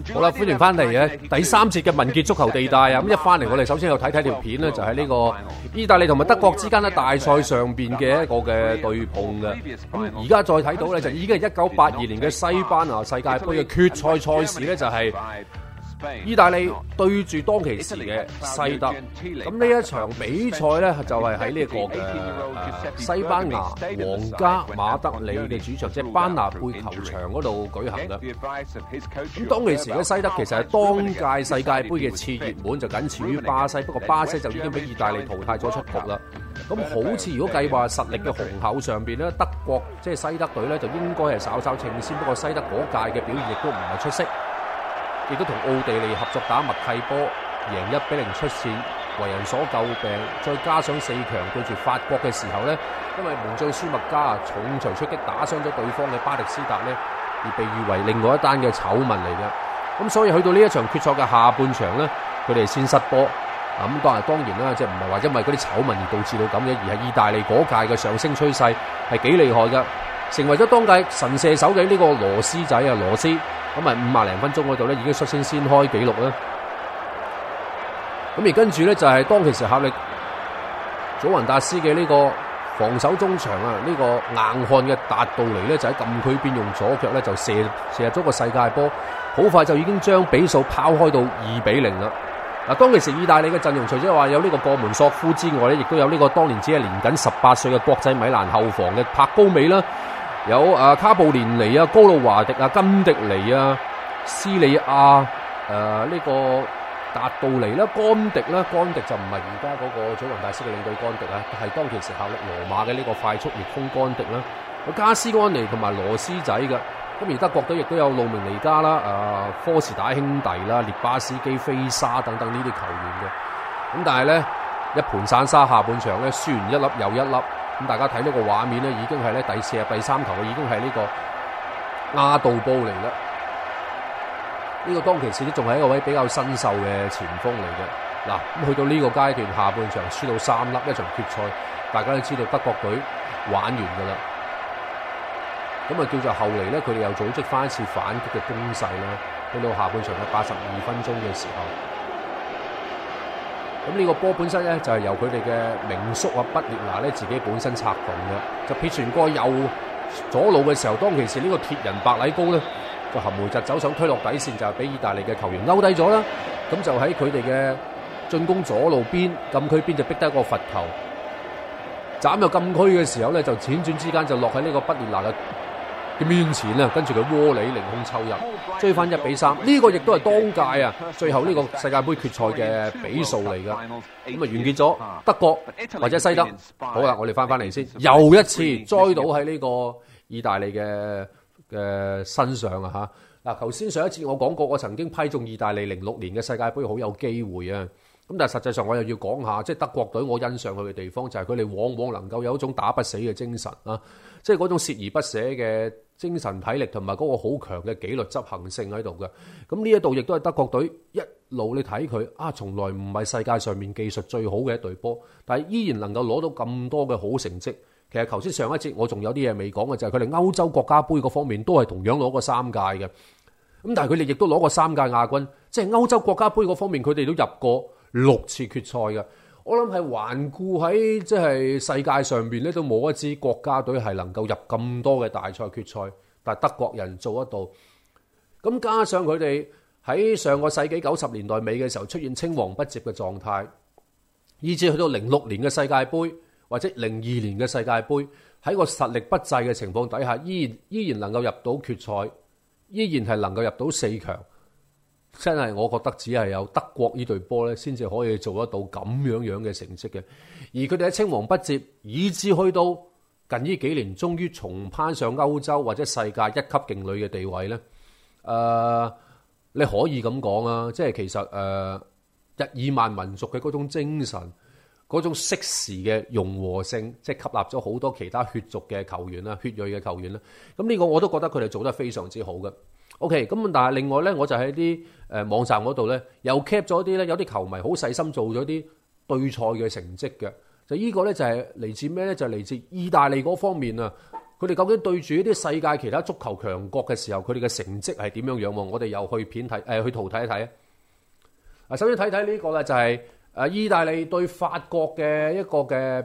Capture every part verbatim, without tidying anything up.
好啦，歡迎翻嚟嘅第三節嘅文傑足球地帶啊！咁一翻嚟，我哋首先要睇睇條片咧，就係呢個意大利同埋德國之間咧大賽上邊嘅一個嘅對碰嘅。咁而家再睇到咧，就已經係一九八二年嘅西班牙世界盃嘅決賽賽事咧，就係意大利對住當其時嘅西德。咁呢一場比賽咧，就係喺呢個嘅、呃、西班牙皇家馬德里嘅主場，即係班拿貝球場嗰度舉行嘅。咁當其時嘅西德其實係當屆世界盃嘅次熱門，就僅次於巴西。不過巴西就已經俾意大利淘汰咗出局啦。咁好似如果計劃實力嘅雄厚上邊咧，德國即係西德隊咧，就應該係稍稍稱先。不過西德嗰屆嘅表現亦都唔係出色。亦都同奧地利合作打默契波，贏一比零出線，為人所詬病。再加上四強對住法國嘅時候呢，因為門將舒麥加啊重錘出擊打傷咗對方嘅巴迪斯達呢，而被譽為另外一單嘅醜聞嚟嘅。咁所以去到呢一場決賽嘅下半場呢，佢哋先失波。咁當然當然啦，即係唔係話因為嗰啲醜聞而導致到咁嘅，而係意大利嗰屆嘅上升趨勢係幾厲害㗎，成為咗當屆神射手嘅呢個羅斯仔啊，羅斯。咁咪五廿零分鐘嗰度咧，已經率先先開紀錄啦。咁而跟住咧就係當其時效力祖雲達斯嘅呢個防守中場啊，呢個硬漢嘅達杜尼咧就喺禁區邊用左腳咧就射射入咗個世界波，好快就已經將比數拋開到二比零啦。嗱，當其時意大利嘅陣容除咗話有呢個過門索夫之外咧，亦都有呢個當年只係年僅十八歲嘅國際米蘭後防嘅柏高美啦。有啊卡布連尼啊、高路華迪啊、金迪尼啊、斯里亞、誒、呃、呢、這個達杜尼啦、甘迪啦，甘迪就唔係而家嗰個祖雲達斯嘅領隊甘迪啊，係當其時效力羅馬嘅呢個快速烈風甘迪啦。有加斯安尼同埋羅斯仔嘅，咁而德國隊亦都有路明尼加啦、啊科士打兄弟啦、列巴斯基、菲沙等等呢啲球員嘅。咁但係咧一盤散沙，下半場咧輸完一粒又一粒。咁大家睇呢個畫面咧，已經係咧第四日第三球嘅，已經係呢個亞杜布嚟啦。呢、這個當其時都仲係一個位比較新秀嘅前鋒嚟嘅。嗱，咁去到呢個階段，下半場輸到三粒，一場決賽，大家都知道德國隊玩完噶啦。咁啊叫做後嚟咧，佢哋又組織翻一次反擊嘅攻勢啦。去到下半場嘅八十二分鐘嘅時候。咁呢個波本身咧就係由佢哋嘅名宿啊畢列拿咧自己本身策動嘅，就撇傳過右左路嘅時候，當其時呢個鐵人白禮高咧就含糊疾走上推落底線，就係俾意大利嘅球員勾低咗啦。咁就喺佢哋嘅進攻左路邊禁區邊就逼得一個罰球，斬入禁區嘅時候咧就輾轉之間就落喺呢個畢列拿嘅嘅面前啊，跟住佢窩裏凌空抽入，追翻一比三。呢個亦都係當屆啊最後呢個世界盃決賽嘅比數嚟噶。咁啊完結咗德國或者西德。好啦，我哋翻翻嚟先，又一次栽倒喺呢個意大利嘅嘅身上啊嚇。嗱，頭先上一次我講過，我曾經批中意大利零六年嘅世界盃好有機會啊。咁但係實際上我又要講下，即係德國隊我欣賞佢嘅地方就係佢哋往往能夠有一種打不死嘅精神啊，即係嗰種鍥而不捨嘅精神體力同埋嗰個好強嘅紀律執行性喺度嘅。咁呢一度亦都係德國隊一路你睇佢啊，從來唔係世界上面技術最好嘅一隊波，但係依然能夠攞到咁多嘅好成績。其實頭先上一節我仲有啲嘢未講嘅，就係佢哋歐洲國家杯嗰方面都係同樣攞過三屆嘅。咁但係佢哋亦都攞過三屆亞軍，即係歐洲國家杯嗰方面佢哋都入過六次決賽嘅。我諗係環顧喺即係世界上邊咧，都冇一支國家隊係能夠入咁多嘅大賽決賽，但係德國人做得到。咁加上佢哋喺上個世紀九十年代尾嘅時候出現青黃不接嘅狀態，以至去到零六年嘅世界盃或者零二年嘅世界盃，喺個實力不濟嘅情況底下，依然依然能夠入到決賽，依然係能夠入到四強。真係我覺得只係有德國呢隊波咧，先至可以做得到咁樣樣嘅成績嘅。而佢哋喺青黃不接，以至去到近呢幾年，終於重攀上歐洲或者世界一級勁旅嘅地位咧。誒、呃，你可以咁講啊，即係其實誒、呃、日耳曼民族嘅嗰種精神，嗰種適時嘅融和性，即係吸納咗好多其他血族嘅球員啦、血裔嘅球員啦。咁呢個我都覺得佢哋做得非常之好嘅。OK，咁但係另外咧，我就喺啲誒網站嗰度咧，又 cap 咗啲咧，有啲球迷好細心做咗啲對賽嘅成績嘅。就呢個咧就係嚟自咩咧？就係嚟自意大利嗰方面啊， 佢哋究竟對住一啲世界其他足球強國嘅時候，佢哋嘅成績係點樣樣喎？我哋又去片睇，誒、呃、去圖睇一睇啊！首先睇睇呢個咧就係誒意大利對法國嘅一個嘅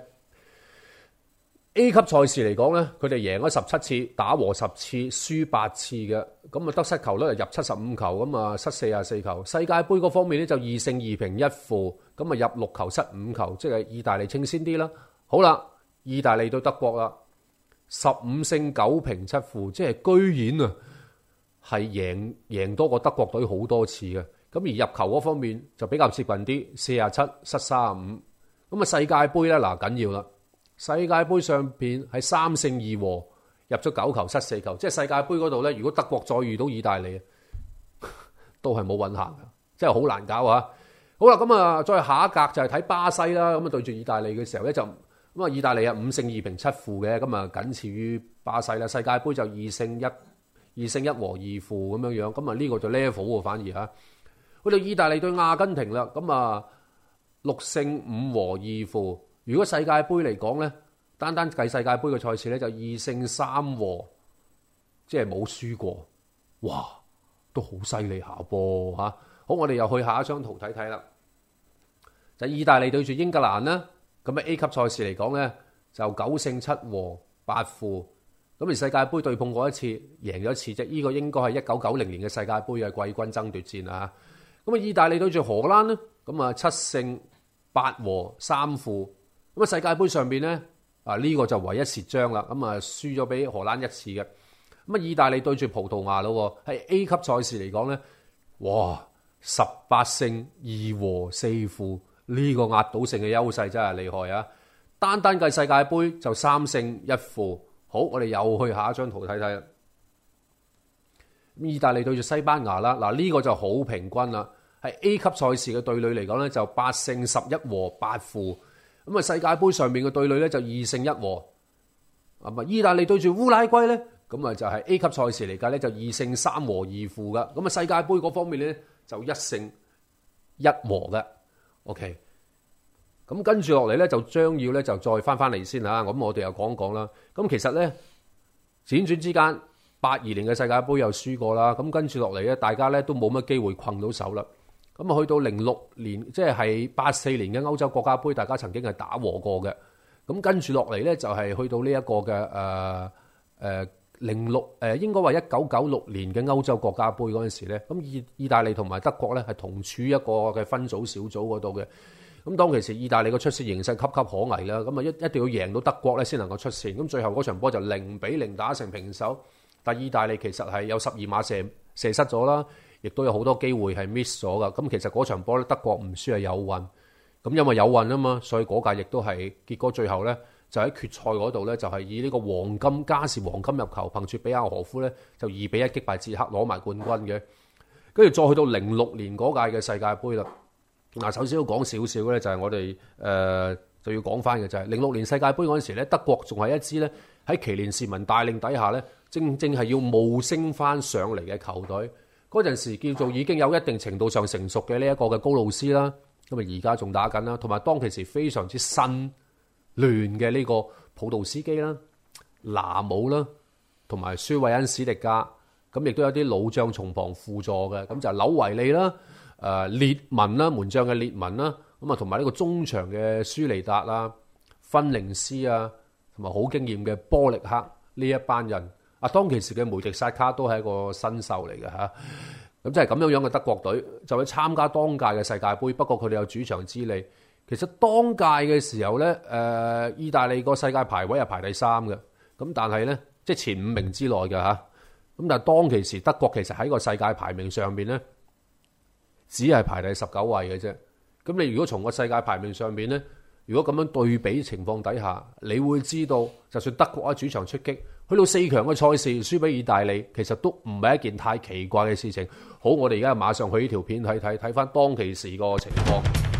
A 級賽事嚟講咧，佢哋贏咗十七次，打和十次，輸八次嘅，咁啊得失球率係入七十五球，咁啊失四十四球。世界盃嗰方面咧就二勝二平一負，咁啊入六球失五球，即係意大利稱先啲啦。好啦，意大利對德國啦，十五勝九平七負，即係居然啊係贏贏多過德國隊好多次嘅。咁而入球嗰方面就比較接近啲，四十七失三十五。咁啊世界盃咧嗱緊要啦。世界盃上邊係三勝二和，入咗九球失四球，即係世界盃嗰度咧。如果德國再遇到意大利，都係冇運行嘅，真係好難搞啊！好啦，咁啊，再下一格就係睇巴西啦。咁啊對住意大利嘅時候咧，就咁啊，意大利啊五勝二平七負嘅，咁啊僅次於巴西啦。世界盃就二勝一二勝一和二負咁樣樣，咁啊呢個就 level 喎，反而嚇。去到意大利對阿根廷啦，咁啊六勝五和二負。如果世界盃嚟講咧，單單計世界盃嘅賽事咧，就二勝三和，即係冇輸過，哇，都好犀利下噃嚇！好，我哋又去下一張圖睇睇啦。就意大利對住英格蘭啦，咁喺 A 級賽事嚟講咧，就九勝七和八負。咁而世界盃對碰過一次，贏咗一次啫。呢、這個應該係一九九零年嘅世界盃嘅季軍爭奪戰啊！咁啊，意大利對住荷蘭咧，咁啊七勝八和三負。咁啊，世界盃上邊咧，啊呢個就唯一蝕章啦。咁啊，輸咗俾荷蘭一次嘅。咁啊，意大利對住葡萄牙咯，喺 A 級賽事嚟講咧，哇，十八勝二和四負，呢個壓倒性嘅優勢真係厲害啊！單單計世界盃就三勝一負。好，我哋又去下一張圖睇睇啦。咁意大利對住西班牙啦，嗱呢個就好平均啦。喺 A 級賽事嘅對壘嚟講咧，就八勝十一和八負。咁啊，世界盃上面嘅對壘咧就二勝一和。咁啊，意大利對住烏拉圭咧，咁啊就係 A 級賽事嚟計咧就二勝三和二負噶。咁啊，世界盃嗰方面咧就一勝一和嘅。OK，咁跟住落嚟咧就將要咧就再翻翻嚟先嚇。咁我哋又講講啦。咁其實咧輾轉之間，八二年嘅世界盃又輸過啦。咁跟住落嚟咧，大家咧都冇乜機會困到手啦。咁啊，去到零六年，即係八四年嘅歐洲國家盃，大家曾經係打和過嘅。咁跟住落嚟咧，就係去到呢一個嘅誒誒零六誒，應該話一九九六年嘅歐洲國家盃嗰陣時咧，咁意意大利同埋德國咧係同處一個嘅分組小組嗰度嘅。咁當其時，意大利個出線形勢岌岌可危啦。咁啊，一一定要贏到德國咧，先能夠出線。咁最後嗰場波就零比零打成平手。但意大利其實係有十二碼射射失咗啦。亦都有好多機會係 miss 咗噶，咁其實嗰場波咧德國唔輸係有運，咁因為有運啊嘛，所以嗰屆亦都係結果最後咧就喺決賽嗰度咧就係以呢個黃金加時黃金入球，憑住比亞何夫咧就二比一擊敗捷克攞埋冠軍嘅，跟住再去到零六年嗰屆嘅世界盃啦。嗱，首先要講少少咧就係我哋誒、呃、就要講翻嘅就係零六年世界盃嗰陣時咧，德國仲係一支咧喺奇連士文帶領底下咧，正正係要冒升翻上嚟嘅球隊。嗰陣時叫做已經有一定程度上成熟嘅呢一個嘅高路斯啦，咁啊而家仲打緊啦，同埋當其時非常之新亂嘅呢個普杜斯基啦、拿姆啦，同埋舒韋恩史迪加，咁亦都有啲老將從旁輔助嘅，咁就係紐維利啦、誒列文啦、門將嘅列文啦，咁啊同埋呢個中場嘅舒尼達啦、芬寧斯啊，同埋好經驗嘅波力克呢一班人。啊，當其時嘅梅迪薩卡都係一個新秀嚟嘅嚇，咁即係咁樣樣嘅德國隊就去參加當屆嘅世界盃，不過佢哋有主場之利。其實當屆嘅時候咧，誒、呃，意大利個世界排位係排第三嘅，咁但係咧即係前五名之內嘅嚇，咁但係當其時德國其實喺個世界排名上邊咧，只係排第十九位嘅啫。咁你如果從個世界排名上邊咧，如果咁樣對比情況底下，你會知道，就算德國喺主場出擊，去到四強嘅賽事輸俾意大利，其實都唔係一件太奇怪嘅事情。好，我哋而家馬上去呢條片睇睇，睇翻當其時個情況。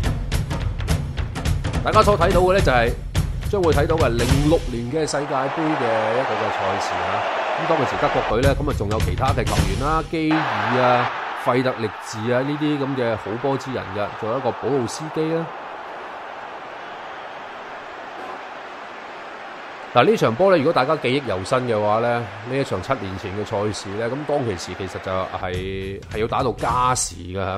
大家所睇到嘅咧就係將會睇到嘅零六年嘅世界盃嘅一個嘅賽事啊。咁當其時德國隊咧，咁啊仲有其他嘅球員啦，基爾啊、費特力治啊呢啲咁嘅好波之人嘅，仲有一個保魯斯基啦。 嗱呢場波咧，如果大家記憶猶新嘅話咧，呢一場七年前嘅賽事咧，咁當其時其實就係係要打到加時嘅嚇，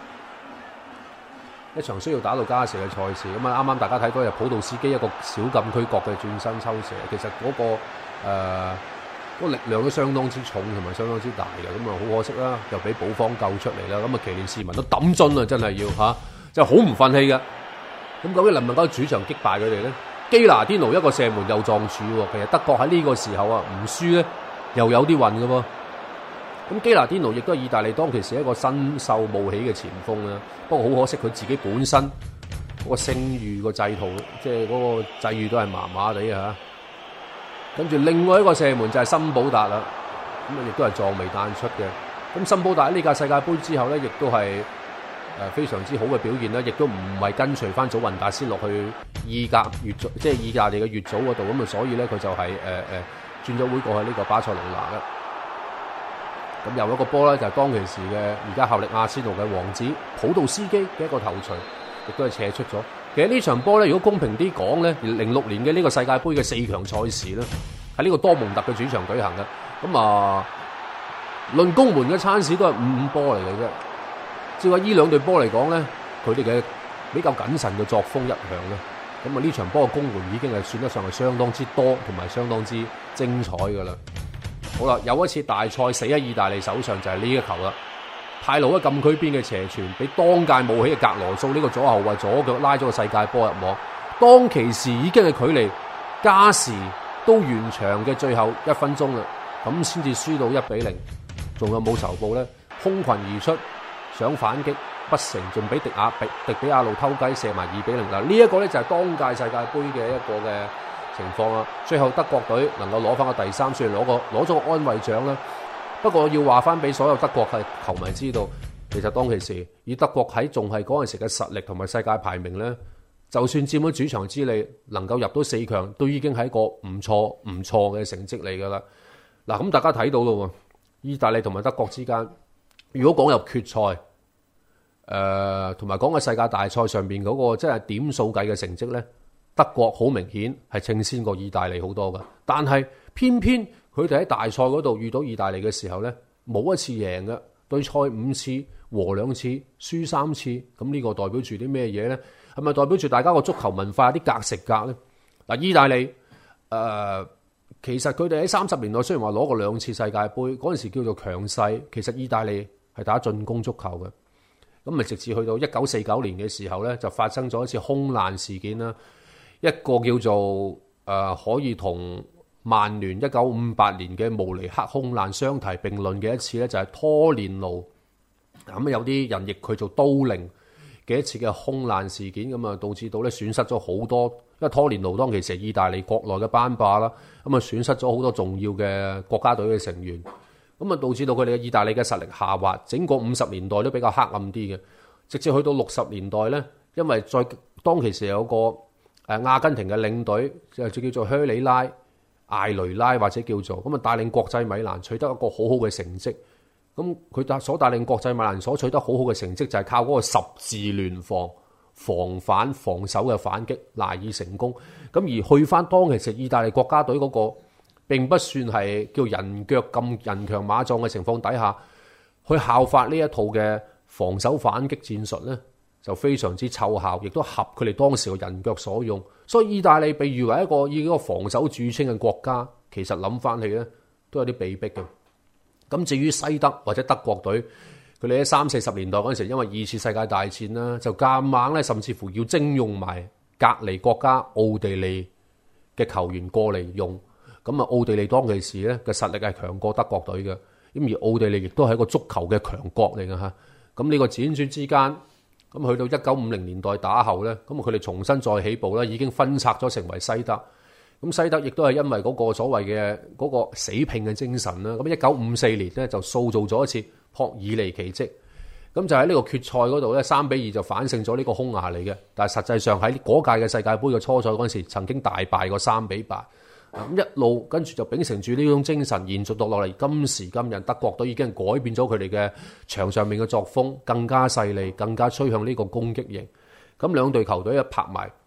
一場需要打到加時嘅賽事。咁啊啱啱大家睇到就普杜斯基一個小禁區角嘅轉身抽射，其實嗰、嗰個誒、呃嗰個力量都相當之重同埋相當之大嘅。咁啊好可惜啦，又俾保方救出嚟啦。咁啊奇連士文都抌樽啊，真係要嚇，真係好唔忿氣嘅。咁究竟能唔能夠主場擊敗佢哋咧？基拿甸奴一個射門又撞柱喎，其實德國喺呢個時候啊唔輸咧，又有啲運嘅喎。咁基拿甸奴亦都係意大利當其時一個新秀冒起嘅前鋒啦。不過好可惜佢自己本身嗰個聲譽個制度，即係嗰個際遇都係麻麻地啊。跟住另外一個射門就係森保達啦，咁啊亦都係撞未彈出嘅。咁森保達喺呢屆世界盃之後咧，亦都係誒非常之好嘅表現啦，亦都唔係跟隨翻祖雲達斯落去意甲乙組，即係意大利嘅乙組嗰度，咁啊所以咧佢就係誒誒轉咗會過去呢個巴塞隆拿啦。咁又一個波咧就係當其時嘅而家效力阿仙奴嘅王子普杜斯基嘅一個頭槌，亦都係射出咗。其實呢場波咧，如果公平啲講咧，零六年嘅呢個世界盃嘅四強賽事咧，喺呢個多蒙特嘅主場舉行嘅。咁啊，論攻門嘅餐市都係五五波嚟嘅啫。照話依兩隊波嚟講咧，佢哋嘅比較謹慎嘅作風一向咧，咁啊呢場波嘅攻門已經係算得上係相當之多同埋相當之精彩㗎啦。好啦，有一次大賽死喺意大利手上就係呢一球啦。派魯喺禁區邊嘅斜傳，俾當屆冒起嘅格羅素呢個左後衛左腳拉咗個世界波入網。當其時已經係距離加時都完場嘅最後一分鐘啦，咁先至輸到一比零。仲有冇仇報咧？空群而出，想反擊不成，仲俾迪亞比迪比亞路偷雞射埋二比零。嗱，呢一個咧就係當屆世界盃嘅一個嘅情況啦。最後德國隊能夠攞翻個第三，雖然攞個攞咗個安慰獎啦。不過要話翻俾所有德國嘅球迷知道，其實當其時以德國喺仲係嗰陣時嘅實力同埋世界排名咧，就算佔咗主場之利，能夠入到四強，都已經係一個唔錯唔錯嘅成績嚟㗎啦。嗱，咁大家睇到咯，意大利同埋德國之間，如果講入決賽，誒同埋講嘅世界大賽上邊嗰個即係點數計嘅成績咧，德國好明顯係稱先過意大利好多㗎，但係偏偏佢哋喺大賽嗰度遇到意大利嘅時候咧，冇一次贏嘅，對賽五次和兩次，輸三次，咁呢個代表住啲咩嘢咧？係咪代表住大家個足球文化有啲格食格咧？嗱，意大利誒、呃，其實佢哋喺三十年代雖然話攞過兩次世界盃，嗰陣時叫做強勢，其實意大利係打進攻足球嘅。咁咪直至去到一九四九年嘅時候咧，就發生咗一次空難事件啦，一個叫做誒、呃、可以同曼聯一九五八年嘅慕尼黑空難相提並論嘅一次咧，就係拖連奴咁有啲人譯佢做都靈嘅一次嘅空難事件，咁啊導致到咧損失咗好多，因為拖連奴當其時係意大利國內嘅班霸啦，咁啊損失咗好多重要嘅國家隊嘅成員，咁啊導致到佢哋嘅意大利嘅實力下滑，整個五十年代都比較黑暗啲嘅，直至去到六十年代咧，因為再當其時有個誒阿根廷嘅領隊就叫做靴里拉。艾雷拉或者叫做咁啊，帶領國際米蘭取得一個好好嘅成績。咁佢帶所帶領國際米蘭所取得好好嘅成績，就係靠嗰個十字聯防、防反、防守嘅反擊賴以成功。咁而去翻當其實意大利國家隊嗰個並不算係叫人腳咁人強馬壯嘅情況底下，去效法呢一套嘅防守反擊戰術咧，就非常之奏效，亦都合佢哋當時嘅人腳所用。所以意大利被譽為一個以一個防守著稱嘅國家，其實諗翻起咧都有啲被逼嘅。咁至於西德或者德國隊，佢哋喺三四十年代嗰陣時，因為二次世界大戰啦，就夾硬咧，甚至乎要徵用埋隔離國家奧地利嘅球員過嚟用。咁啊，奧地利當其時咧嘅實力係強過德國隊嘅，咁而奧地利亦都係一個足球嘅強國嚟嘅嚇。咁呢個輾轉之間。咁去到一九五零年代打後咧，咁佢哋重新再起步咧，已經分拆咗成為西德。咁西德亦都係因為嗰個所謂嘅嗰個死拼嘅精神啦。咁一九五四年咧就塑造咗一次撲爾尼奇蹟。咁就喺呢個決賽嗰度咧，三比二就反勝咗呢個匈牙利嘅。但係實際上喺嗰屆嘅世界盃嘅初賽嗰陣時，曾經大敗過三比八。咁一路跟住就秉承住呢種精神，延續到落嚟。今時今日，德國隊已經改變咗佢哋嘅場上面嘅作風，更加勢利，更加趨向呢個攻擊型。咁兩隊球隊一拍埋，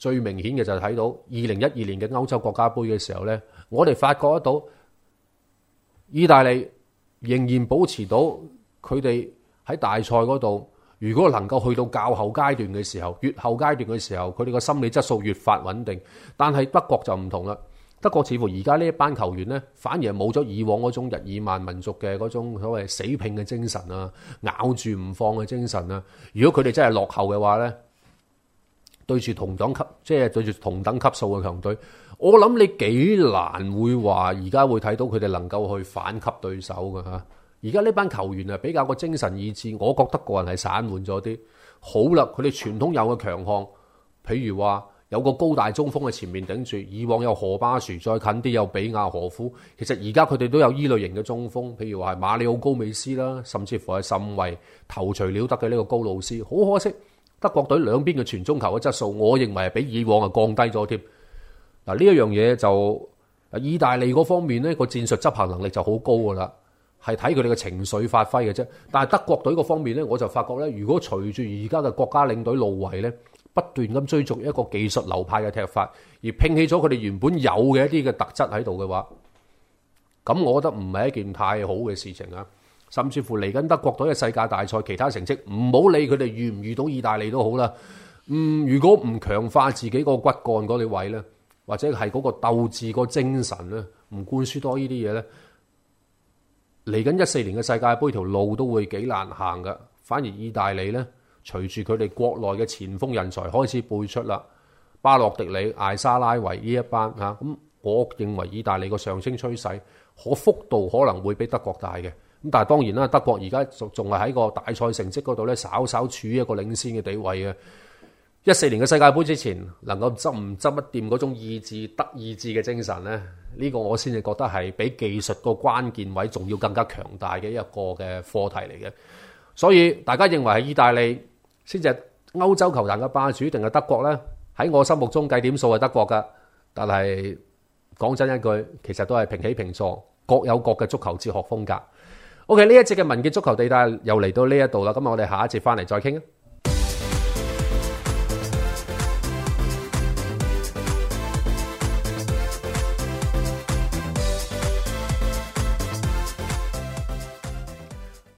最明顯嘅就係睇到二零一二年嘅歐洲國家杯嘅時候呢，我哋發覺得到意大利仍然保持到佢哋喺大賽嗰度，如果能夠去到較後階段嘅時候，越後階段嘅時候，佢哋個心理質素越發穩定。但係德國就唔同啦，德國似乎而家呢一班球員呢，反而係冇咗以往嗰種日耳曼民族嘅嗰種所謂死拼嘅精神啊，咬住唔放嘅精神啊。如果佢哋真係落後嘅話呢，對住同等級，即係對住同等級數嘅強隊，我諗你幾難會話而家會睇到佢哋能夠去反擊對手㗎嚇。而家呢班球員啊，比較個精神意志，我覺得個人係散緩咗啲。好啦，佢哋傳統有嘅強項，譬如話有個高大中鋒喺前面頂住，以往有荷巴殊，再近啲有比亞何夫。其實而家佢哋都有依類型嘅中鋒，譬如話係馬里奧高美斯啦，甚至乎係甚為頭槌了得嘅呢個高路斯。好可惜，德國隊兩邊嘅傳中球嘅質素，我認為係比以往啊降低咗添。嗱，呢一樣嘢就意大利嗰方面呢個戰術執行能力就好高噶啦。係睇佢哋嘅情緒發揮嘅啫，但係德國隊嗰方面咧，我就發覺咧，如果隨住而家嘅國家領隊路維咧，不斷咁追逐一個技術流派嘅踢法，而摒棄咗佢哋原本有嘅一啲嘅特質喺度嘅話，咁我覺得唔係一件太好嘅事情啊！甚至乎嚟緊德國隊嘅世界大賽其他成績，唔好理佢哋遇唔遇到意大利都好啦。嗯，如果唔強化自己個骨幹嗰啲位咧，或者係嗰個鬥志個精神咧，唔灌輸多呢啲嘢咧，嚟緊一四年嘅世界盃條路都會幾難行㗎。反而意大利呢，隨住佢哋國內嘅前鋒人才開始輩出啦，巴洛迪里、艾沙拉維呢一班嚇，咁我認為意大利個上升趨勢可幅度可能會比德國大嘅。咁但係當然啦，德國而家仲仲係喺個大賽成績嗰度呢，稍稍處於一個領先嘅地位嘅。一四年嘅世界盃之前，能夠執唔執得掂嗰種意志、德意志嘅精神呢？呢、呢個我先至覺得係比技術個關鍵位仲要更加強大嘅一個嘅課題嚟嘅。所以大家認為係意大利先至係歐洲球壇嘅霸主，定係德國呢？喺我心目中計點數係德國㗎，但係講真一句，其實都係平起平坐，各有各嘅足球哲學風格。OK，呢一節嘅文傑足球地帶又嚟到呢一度啦，咁我哋下一節翻嚟再傾啊。